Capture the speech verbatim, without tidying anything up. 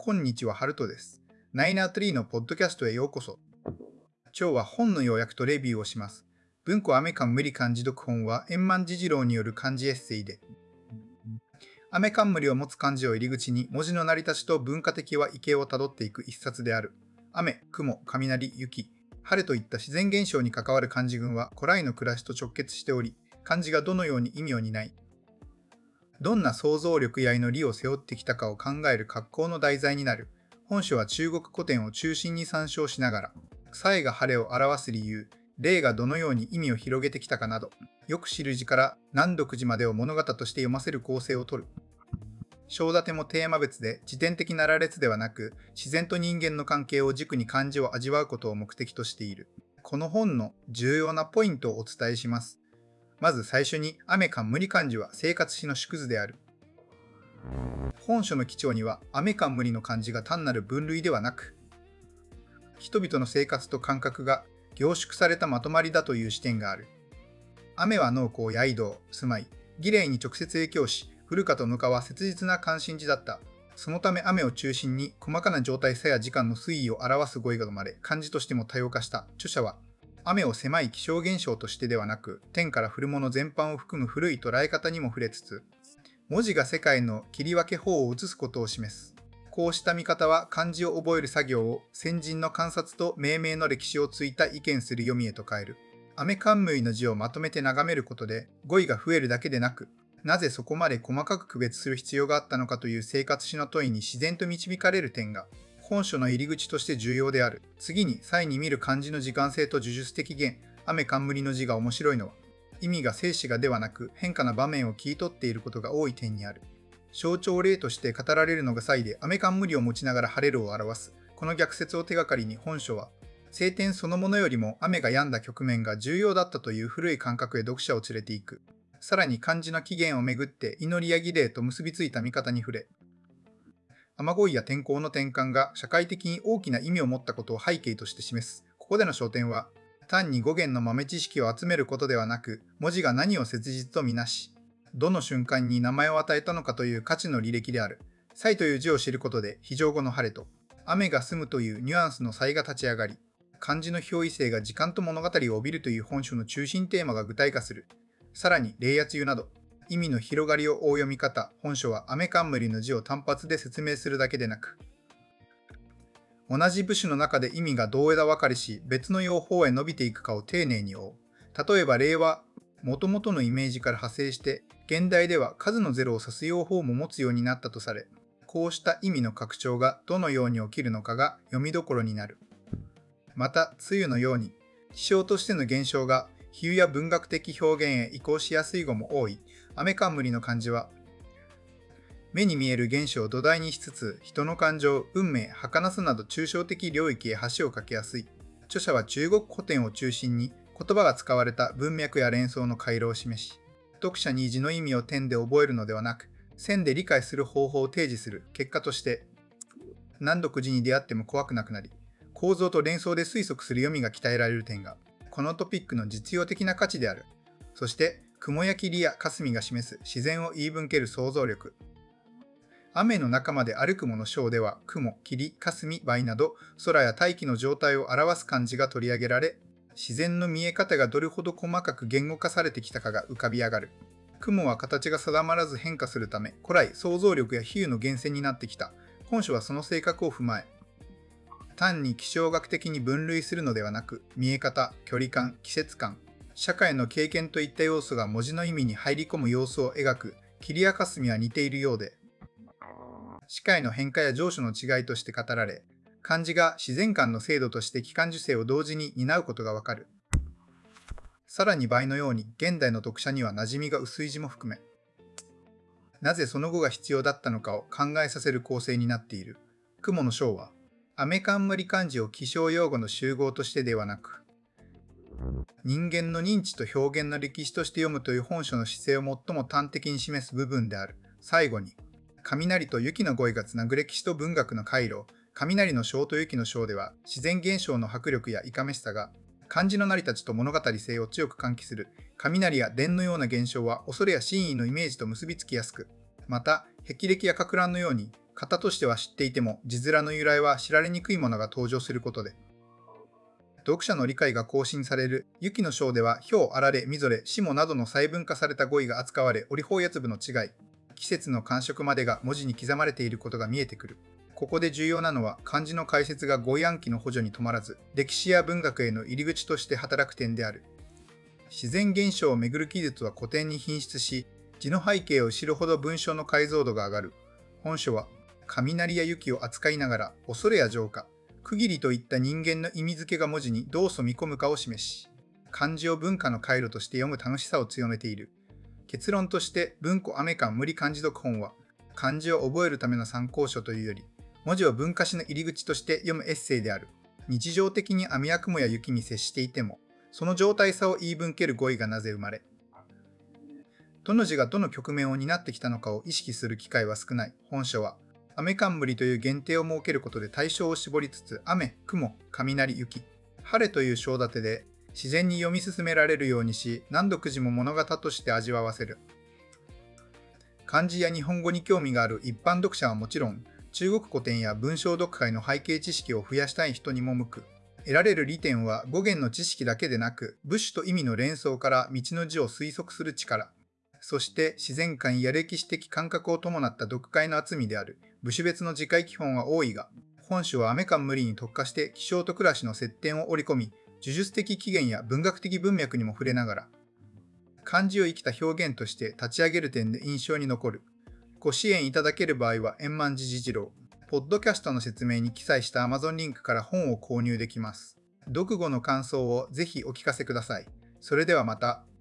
こんにちは、ハルトです。ナイナートリーのポッドキャストへようこそ。今日は本の要約とレビューをします。文庫アメカン無理漢字読本は円満寺次郎による漢字エッセイで、アメカン無理を持つ漢字を入り口に文字の成り立ちと文化的は異形をたどっていく一冊である。雨、雲、雷、雪、晴れといった自然現象に関わる漢字群は古来の暮らしと直結しており、漢字がどのように意味を担い、どんな想像力や祈りを背負ってきたかを考える格好の題材になる。本書は中国古典を中心に参照しながら、さえが晴れを表す理由、霊がどのように意味を広げてきたかなど、よく知る字から難読字までを物語として読ませる構成をとる。章立てもテーマ別で自伝的な羅列ではなく、自然と人間の関係を軸に漢字を味わうことを目的としている。この本の重要なポイントをお伝えします。まず最初に、アメカン無理漢字は生活史の縮図である。本書の基調には、アメカン無理の漢字が単なる分類ではなく、人々の生活と感覚が凝縮されたまとまりだという視点がある。雨は農耕や移動、住まい、儀礼に直接影響し、古かとぬかは切実な関心事だった。そのため雨を中心に細かな状態さや時間の推移を表す語彙が生まれ、漢字としても多様化した。著者は、雨を狭い気象現象としてではなく、天から降るもの全般を含む古い捉え方にも触れつつ、文字が世界の切り分け法を映すことを示す。こうした見方は漢字を覚える作業を先人の観察と命名の歴史をついた意見する読みへと変える。アメカンムイの字をまとめて眺めることで語彙が増えるだけでなく、なぜそこまで細かく区別する必要があったのかという生活史の問いに自然と導かれる点が、本書の入り口として重要である。次に、際に見る漢字の時間性と呪術的言、アメカンムリの字が面白いのは、意味が静止画ではなく変化な場面を切り取っていることが多い点にある。象徴例として語られるのが際で、アメカンムリを持ちながら晴れるを表す。この逆説を手がかりに本書は、晴天そのものよりも雨が止んだ局面が重要だったという古い感覚へ読者を連れていく。さらに漢字の起源をめぐって祈りや儀礼と結びついた見方に触れ、雨乞いや天候の転換が社会的に大きな意味を持ったことを背景として示す。ここでの焦点は、単に語源の豆知識を集めることではなく、文字が何を切実とみなし、どの瞬間に名前を与えたのかという価値の履歴である。際という字を知ることで、非常語の晴れと、雨が澄むというニュアンスの際が立ち上がり、漢字の表意性が時間と物語を帯びるという本書の中心テーマが具体化する。さらに、例や梅雨など、意味の広がりを応読み方、本書はアメカンムリの字を単発で説明するだけでなく、同じ部首の中で意味がどう枝分かれし、別の用法へ伸びていくかを丁寧に追う。例えば例は、元々のイメージから派生して、現代では数のゼロを指す用法も持つようになったとされ、こうした意味の拡張がどのように起きるのかが読みどころになる。また、梅雨のように、気象としての現象が比喩や文学的表現へ移行しやすい語も多い。アメカンムリの漢字は、目に見える現象を土台にしつつ、人の感情、運命、儚さなど抽象的領域へ橋を架けやすい。著者は中国古典を中心に言葉が使われた文脈や連想の回路を示し、読者に字の意味を点で覚えるのではなく、線で理解する方法を提示する。結果として、難読字に出会っても怖くなくなり、構造と連想で推測する読みが鍛えられる点が、このトピックの実用的な価値である。そして、雲や霧や霞が示す自然を言い分ける想像力。雨の中まで歩くもの章では、雲、霧、霞、灰など、空や大気の状態を表す漢字が取り上げられ、自然の見え方がどれほど細かく言語化されてきたかが浮かび上がる。雲は形が定まらず変化するため、古来想像力や比喩の源泉になってきた。本書はその性格を踏まえ、単に気象学的に分類するのではなく、見え方、距離感、季節感、社会の経験といった要素が文字の意味に入り込む様子を描く。霧や霞は似ているようで、視界の変化や情緒の違いとして語られ、漢字が自然観の制度として機関受性を同時に担うことがわかる。さらに倍のように現代の読者には馴染みが薄い字も含め、なぜその語が必要だったのかを考えさせる構成になっている。雲の章は、アメカンムリ漢字を気象用語の集合としてではなく、人間の認知と表現の歴史として読むという本書の姿勢を最も端的に示す部分である。最後に、雷と雪の語彙がつなぐ歴史と文学の回路、雷の章と雪の章では、自然現象の迫力やいかめしさが、漢字の成り立ちと物語性を強く喚起する。雷や電のような現象は恐れや真意のイメージと結びつきやすく、また、霹靂や撹乱のように型としては知っていても字面の由来は知られにくいものが登場することで、読者の理解が更新される。雪の章では、氷、あられ、みぞれ、霜などの細分化された語彙が扱われ、折法や粒の違い、季節の感触までが文字に刻まれていることが見えてくる。ここで重要なのは、漢字の解説が語彙暗記の補助に止まらず、歴史や文学への入り口として働く点である。自然現象をめぐる記述は古典に品質し、字の背景を知るほど文章の解像度が上がる。本書は、雷や雪を扱いながら、恐れや浄化、区切りといった人間の意味付けが文字にどう染み込むかを示し、漢字を文化の回路として読む楽しさを強めている。結論として、文庫アメカン無理漢字読本は、漢字を覚えるための参考書というより、文字を文化史の入り口として読むエッセイである。日常的に雨や雲や雪に接していても、その状態差を言い分ける語彙がなぜ生まれ、どの字がどの局面を担ってきたのかを意識する機会は少ない。本書は、雨冠という限定を設けることで対象を絞りつつ、雨、雲、雷、雪、晴れという章立てで自然に読み進められるようにし、何読時も物語として味わわせる。漢字や日本語に興味がある一般読者はもちろん、中国古典や文章読解の背景知識を増やしたい人にも向く。得られる利点は語源の知識だけでなく、部首と意味の連想から道の字を推測する力、そして自然観や歴史的感覚を伴った読解の厚みである。部首別の字解基本は多いが、本書はアメカン無理に特化して気象と暮らしの接点を織り込み、呪術的起源や文学的文脈にも触れながら、漢字を生きた表現として立ち上げる点で印象に残る。ご支援いただける場合は円満寺次次郎、ポッドキャストの説明に記載した Amazon リンクから本を購入できます。読後の感想をぜひお聞かせください。それではまた。